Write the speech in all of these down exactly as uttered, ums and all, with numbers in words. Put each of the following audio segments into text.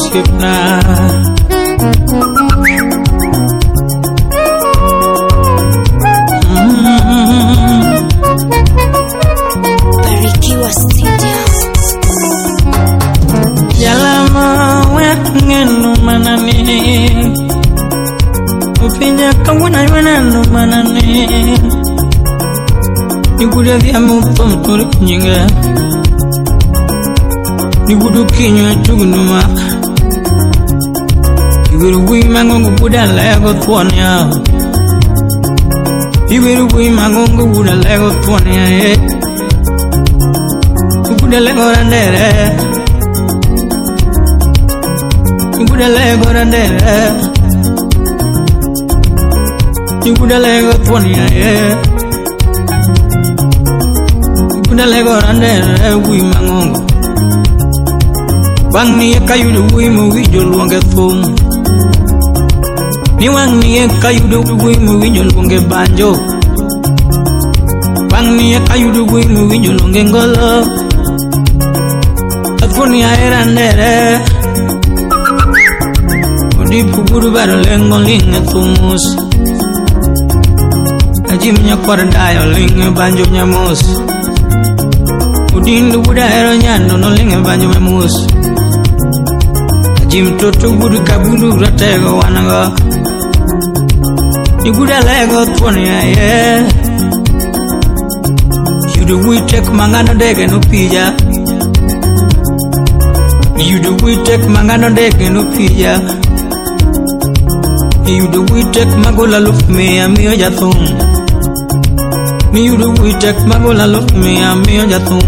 Shipna Barikiwa Studios. Yalama wengenu manani Upinya kawana wenenu manani Niguda vya mupo mturi nyinga Nigudu kinywa chugunuma Iwiru wima ngongu buda lego tuwania Iwiru wima ngongu buda lego tuwania Buda lego randere Buda lego randere Buda lego tuwania Buda lego randere wima ngongu Wang ni kayudu wimu wijo luange thum Ni wang ni kayudu wimu wijo luange banjo Wang ni kayudu wimu wijo luange ngolo Afuni aera ndere Udi puguru baro lengo linge thumus Ajim nyakwara dayo linge banjo nyamus Udindu buda ero nyando no linge banjo memus Jim toto gudu kabulu ratego wanaga Iguda lego tuania ye Yudu witek mangano dege no pija Yudu witek mangano dege no pija Yudu witek magola lufmea miyo jathum Yudu witek magola lufmea miyo jathum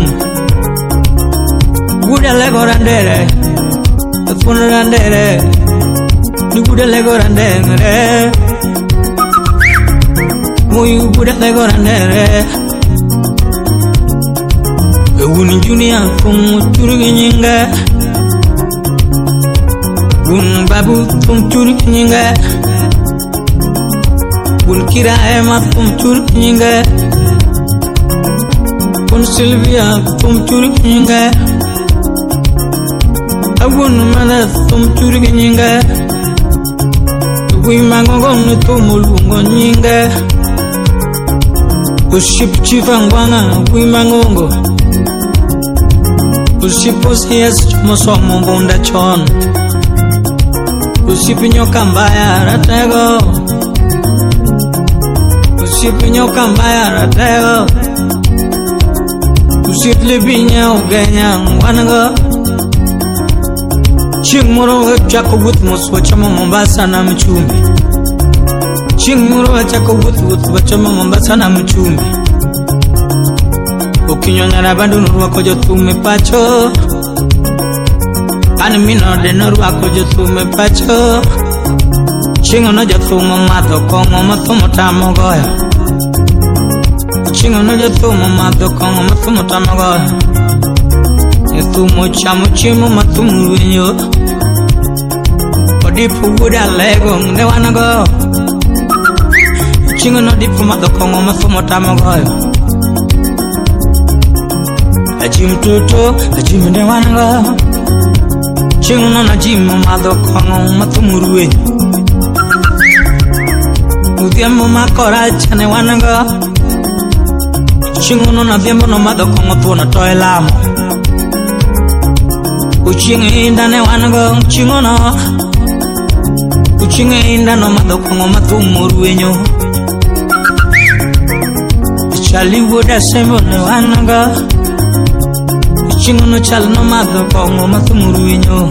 Guda lego randere Funa randere Nuguda lego randere Muyu guda lego randere Ewuni junior kum turugi nyinga Gun babu tum turugi nyinga Gun kira ema tum turugi nyinga Gun Sylvia tum turugi nyinga Agun mana tum turugi nyinga Wi mangongo nutumu lungo nyinga Uship chifangwana wi mangongo Ushipo siyes chumosomo mbunda chon Ushipi nyoka mbaya ratego Ushipi nyoka mbaya ratego Uship libinya ugenya wanago Chingmuro chako with mos wachama Mombasa na mchumbi Chingmuro chako with with wachama Mombasa na mchumbi Ukinyonya na bandu nuru wako jotume pacho Ani mino de nuru wako jotume pacho Chingo no jotume mato kongo matumo tamo goya Chingo no jotume mato kongo matumo tamo goya Etumo chamo chimo matumu winyo Odipu guda lego mde wanago Chingo no dipu madokongo matumo tamo goyo Ajim tuto, ajim mde wanago Chingo no najimo madokongo matumu winyo Udhiambo makora chane wanago Chingo no nadhiambo no madokongo tuona toe lamo Uchinge inda ne wanago uchingo no Uchinge inda no madokongo matumuru wenyo Chali woda sembo ne wanago Uchingo no chal no madokongo matumuru wenyo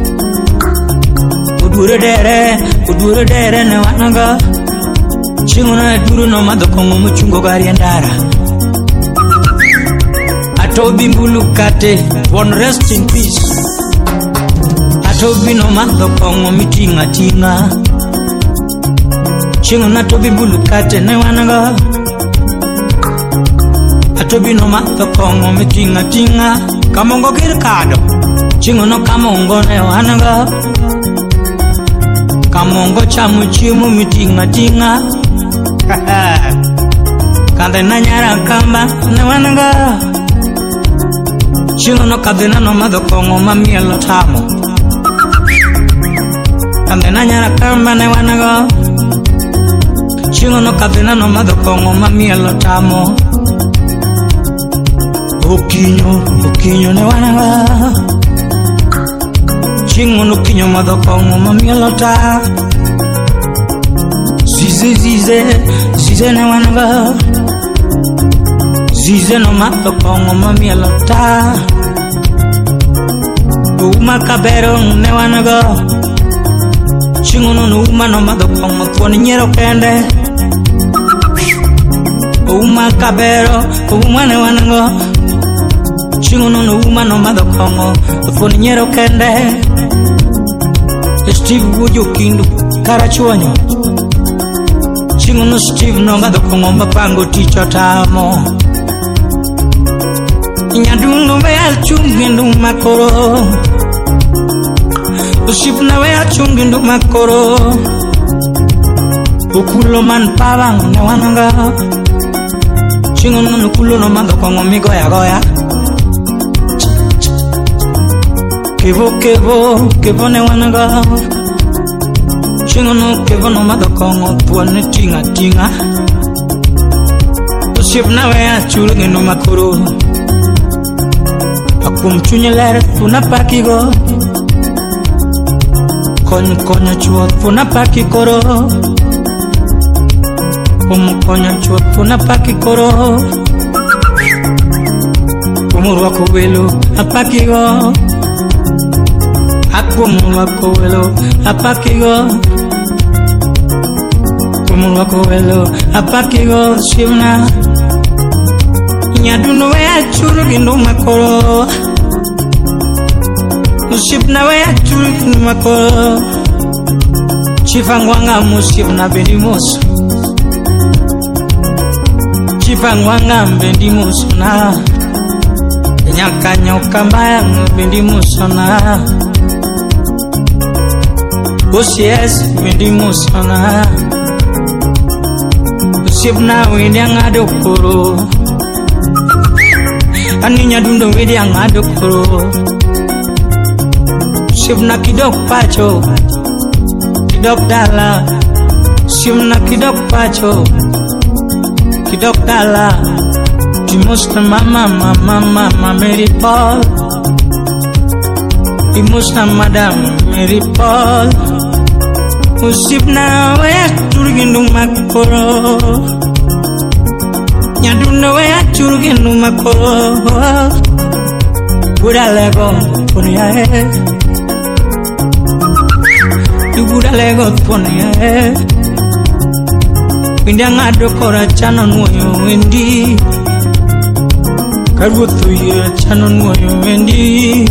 Udure dere, udure dere ne wanago Uchingo no eduru no madokongo muchungo gari andara Atobi mbulukate, one rest in peace Atobi no mando kongo mitinga tinga Chingo na tobi mbulukate ne wanaga Atobi no mando kongo mitinga tinga Kamongo kirkado Chingo no kamongo ne wanaga Kamongo chamu chimu mitinga tinga Kande na nyara kamba ne wanaga Chingo no kadena no madokongo mamielo tamo Kamena nyara kamba ne wanago Chingo no kabena no madokongo mamielo tamo Okinyo, okinyo ne wanago Chingo no kinyo madokongo mamielo ta Zize zize, zize ne wanago Zize no madokongo mamielo ta Uma kabero ne wanago Chingo no uma no madokongo tuoni nyero kende Uma kabero uma ne wanago Chingo no uma no madokongo tuoni nyero kende Steve wujo kindu karachuonyo Chingo no Steve no madokongo mapango ticho tamo Nyadungu me achungindu makoro Usip na we achungindu makoro Ukulo man pavang ne wananga Chingo no kulo no madokongo mi goya goya Kevo kevo kevo ne wananga Chingo no kevo no madokongo tuone tinga tinga Usip na we achungindu makoro Akum chunyelere funa pakigo Konyo konyo chuo funa pakikoro Umu konyo chuo funa pakikoro Umuru wako welo apakigo Akumuru wako welo apakigo Umuru wako welo apakigo shivna Nyaduno we achuru gindu makoro Musip na we achuru gindu makoro Chifangwanga musip na bendimusu Chifangwanga bendimusu na Nyaka nyoka mbaya bendimusu na Usies bendimusu na Musip na we nyangado koro Aninya dundo wedi angado koro Shivna kidok pacho Kidok dala Shivna kidok pacho Kidok dala Timusta mama mama mama Mary Paul Timusta madam Mary Paul Usipna waya turgindu makoro Nyaduna we achuruginu makoro Buda lego punya he Du buda lego punya he Winda ngado kora chano nuoyo wendi Karutu ye chano nuoyo wendi